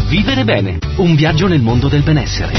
Vivere bene, un viaggio nel mondo del benessere.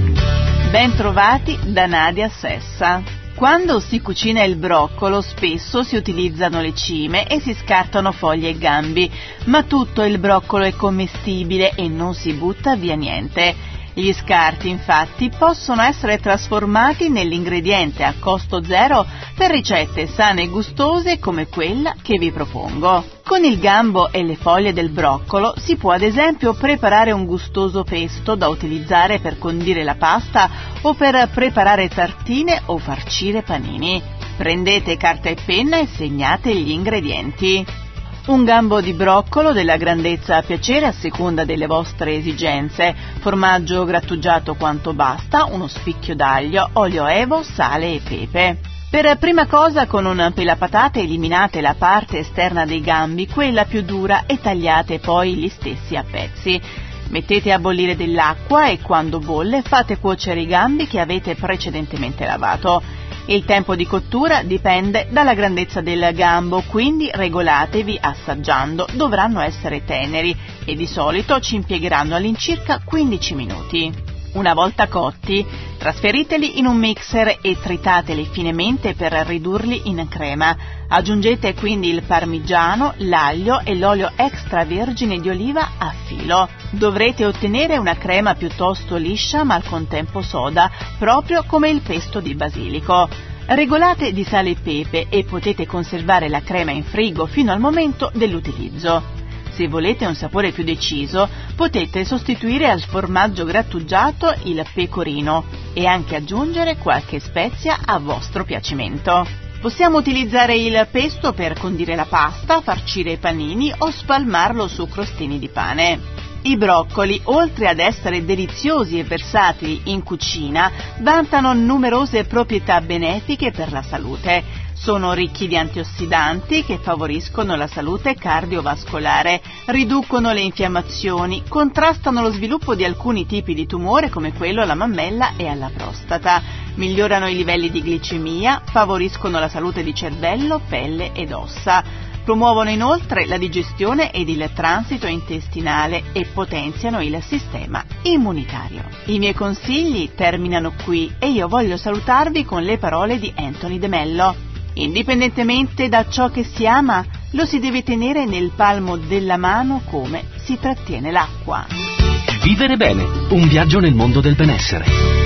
Ben trovati da Nadia Sessa. Quando si cucina il broccolo spesso si utilizzano le cime e si scartano foglie e gambi, ma tutto il broccolo è commestibile e non si butta via niente. Gli scarti, infatti, possono essere trasformati nell'ingrediente a costo zero per ricette sane e gustose come quella che vi propongo. Con il gambo e le foglie del broccolo si può ad esempio preparare un gustoso pesto da utilizzare per condire la pasta o per preparare tartine o farcire panini. Prendete carta e penna e segnate gli ingredienti. Un gambo di broccolo della grandezza a piacere a seconda delle vostre esigenze, formaggio grattugiato quanto basta, uno spicchio d'aglio, olio evo, sale e pepe. Per prima cosa con un pelapatate eliminate la parte esterna dei gambi, quella più dura, e tagliate poi gli stessi a pezzi. Mettete a bollire dell'acqua e quando bolle fate cuocere i gambi che avete precedentemente lavato. Il tempo di cottura dipende dalla grandezza del gambo, quindi regolatevi assaggiando, dovranno essere teneri e di solito ci impiegheranno all'incirca 15 minuti. Una volta cotti, trasferiteli in un mixer e tritateli finemente per ridurli in crema. Aggiungete quindi il parmigiano, l'aglio e l'olio extravergine di oliva a filo. Dovrete ottenere una crema piuttosto liscia ma al contempo soda, proprio come il pesto di basilico. Regolate di sale e pepe e potete conservare la crema in frigo fino al momento dell'utilizzo. Se volete un sapore più deciso, potete sostituire al formaggio grattugiato il pecorino e anche aggiungere qualche spezia a vostro piacimento. Possiamo utilizzare il pesto per condire la pasta, farcire i panini o spalmarlo su crostini di pane. I broccoli, oltre ad essere deliziosi e versatili in cucina, vantano numerose proprietà benefiche per la salute. Sono ricchi di antiossidanti che favoriscono la salute cardiovascolare, riducono le infiammazioni, contrastano lo sviluppo di alcuni tipi di tumore come quello alla mammella e alla prostata, migliorano i livelli di glicemia, favoriscono la salute di cervello, pelle ed ossa. Promuovono inoltre la digestione ed il transito intestinale e potenziano il sistema immunitario. I miei consigli terminano qui e io voglio salutarvi con le parole di Anthony de Mello. Indipendentemente da ciò che si ama, lo si deve tenere nel palmo della mano come si trattiene l'acqua. Vivere bene, un viaggio nel mondo del benessere.